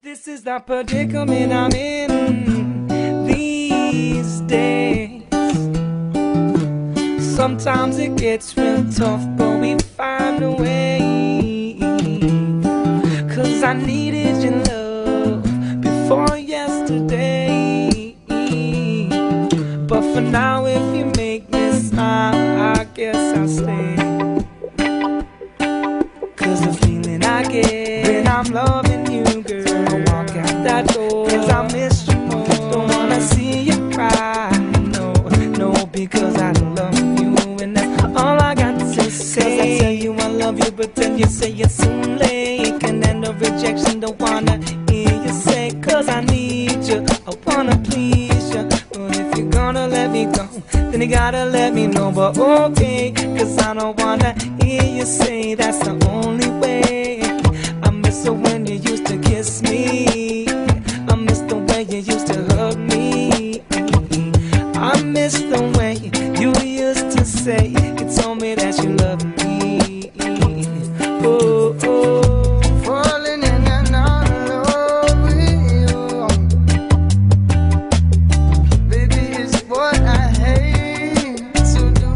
This is the predicament I'm in these days. Sometimes it gets real tough, but we find a way. 'Cause I needed your love before yesterday. But for now, if you make me smile, I guess I'll stay. 'Cause the feeling I get when I'm loving you, girl, I walk out that door. 'Cause I miss you more, don't wanna see you cry. No, because I don't love you, and that's all I got to say. 'Cause I tell you I love you, but then you say it's too late. And then the rejection, don't wanna hear you say. 'Cause I need you, I wanna please you. But if you're gonna let me go, then you gotta let me know. But okay, 'cause I don't wanna hear you say that's the only way. I miss it when you used to kiss me. I miss the way you used to hug me. I miss the way you used to say, you told me that you love me. Oh, oh. Falling in and out of love with you, baby, it's what I hate to do.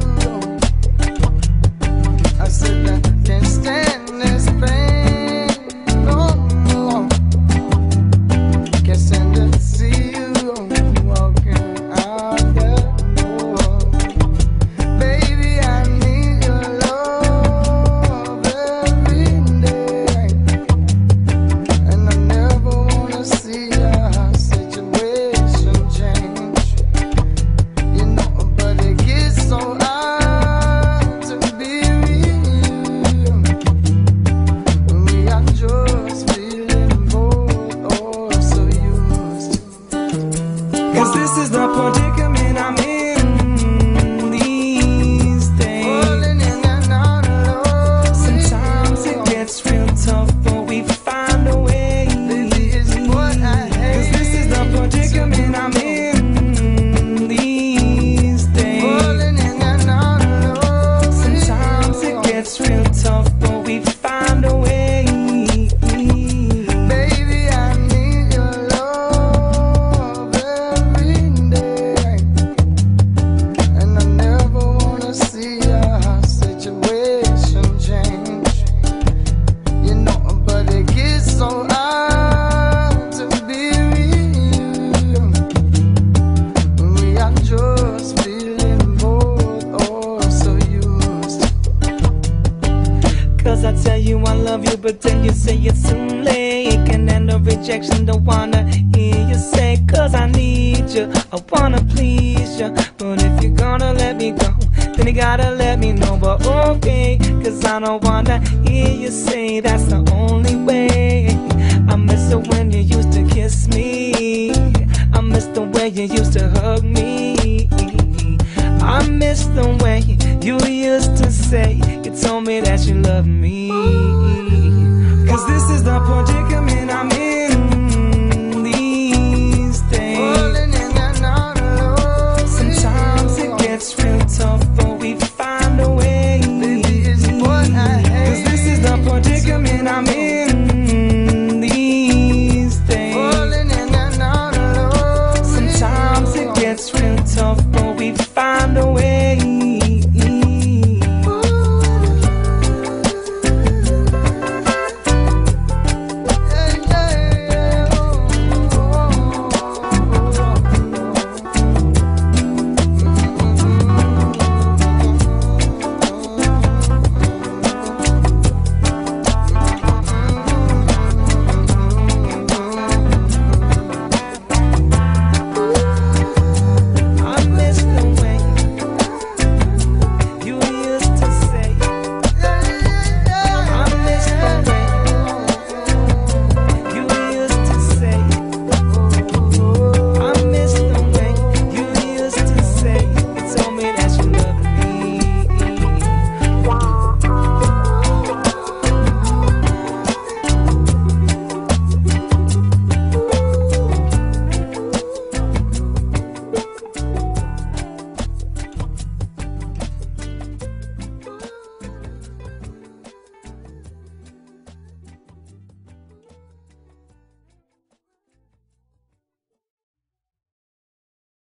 I said I can't stand this pain no more. Can't stand to see you walking out the door. Baby, I need your love every day, and I never wanna see our situation change. You know, but it gets so hard to be real when we are just feeling both oh so used to. 'Cause this is the predicament I'm in these days. Falling in and out of love. Sometimes it gets real tough, but we find a way. Baby, it's what I 'Cause hate. this is the predicament I'm in these days. Falling in and out of love. Sometimes it gets real tough, but we find a way. Baby, I need your love every day, and I never wanna see our situation change. You know, but it gets so hard to be real when we are just feeling both oh so used to. 'Cause I tell you I love you, but then you say it's too late. And then the rejection, don't wanna hear you say. 'Cause I need you, I wanna please you. But if you're gonna let me go, then you gotta let me know. But okay, 'cause I don't wanna hear you say that's the only way.